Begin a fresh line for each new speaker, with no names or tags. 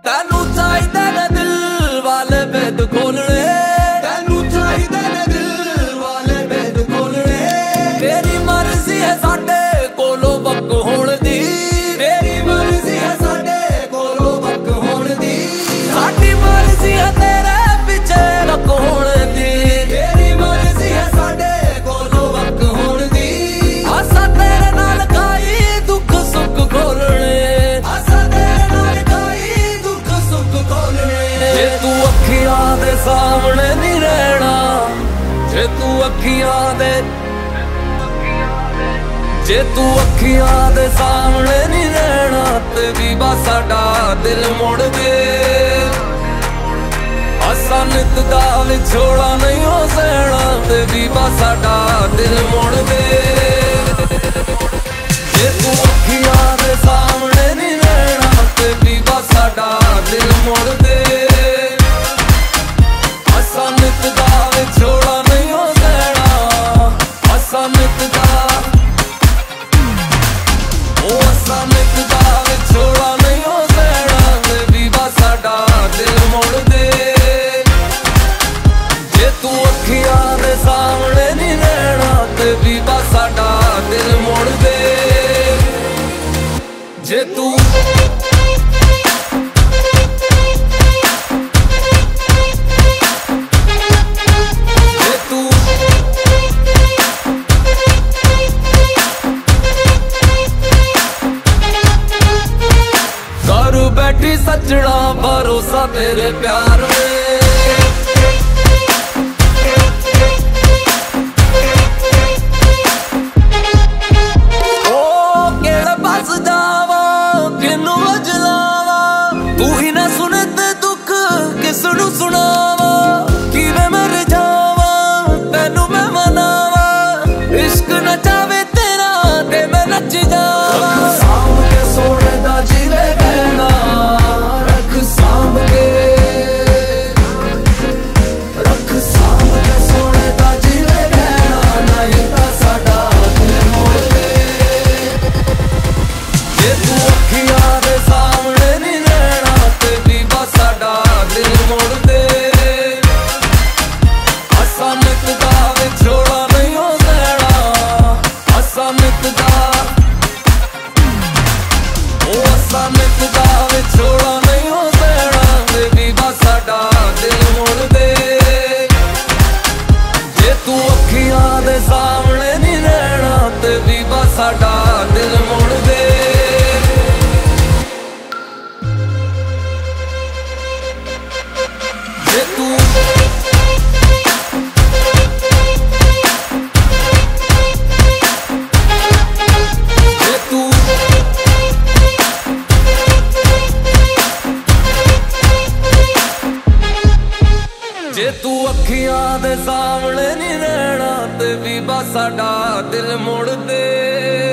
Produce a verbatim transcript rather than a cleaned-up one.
तेनू चाहिदे ने दिल वाले बेद खोलने, तेनू चाहिदे ने दिल वाले बेद खोलने। तेरी मर्जी है साडे कोलों वक होण दी, तेरी मर्जी है साडे कोलों वक होण दी। साडी मर्जी है तेरे पिछे रख होण दी, तेरी मर्जी है साडे कोलों वक होण दी। असां तेरे नाल खाई दुख सुख खोलने, असां तेरे नाल खाई दुख सुख खोलने। जे तू अखियां दे सामने नहीं रहना, जे तू अखियां दे जे तू अखियां दे सामने नहीं रहना, ते भी बस साडा दिल मुड़ दे। असां नित दा विछोड़ा नहीं हो सहना, ते भी बस साडा दिल मुड़ दे। जे तू अखियां दे सामने नहीं रहना, ते भी बस साडा दिल मुड़ दे। असां नित दा विछोड़ा नहीं हो सहना, असां नित दा ओ असां नित दा विछोड़ा नहीं हो सहना, ते भी बस साडा दिल मुड़ दे। जे तू अखियां दे सामने नहीं रहना, ते भी बस साडा दिल मुड़ दे। जे तू बैठी सजना भरोसा तेरे प्यार में, ओ केड़े पास जावा किनू अजलावा। तू ही ना सुने ते दुख किसनू सुनावा, किवें मैं रिझावा तैनू मैं मनावा। इश्क नचावे तेरा ते मैं नच जावा। साम के सोने दा जिले कहना, रख साम के रख साम के सोने दा जिले कहना, नहीं तां साडा दिल मोड़ दे। जे तू अखियां दे सामने नहीं रहना, ते भी बस साडा दिल मोड़ दे। असां नित दा विछोड़ा नहीं हो सहना, असां नित दा ओ असां नित दा विछोड़ा नहीं हो सहना, ते भी बस साडा दिल मुड़ दे। जे तू अखियां दे सामने नहीं रहना, ते भी बस साडा दिल मुड़ दे। जे तू जे तू जे तू अखियां दे सामने नहीं रहना, ते भी बस साडा दिल मुड़ दे।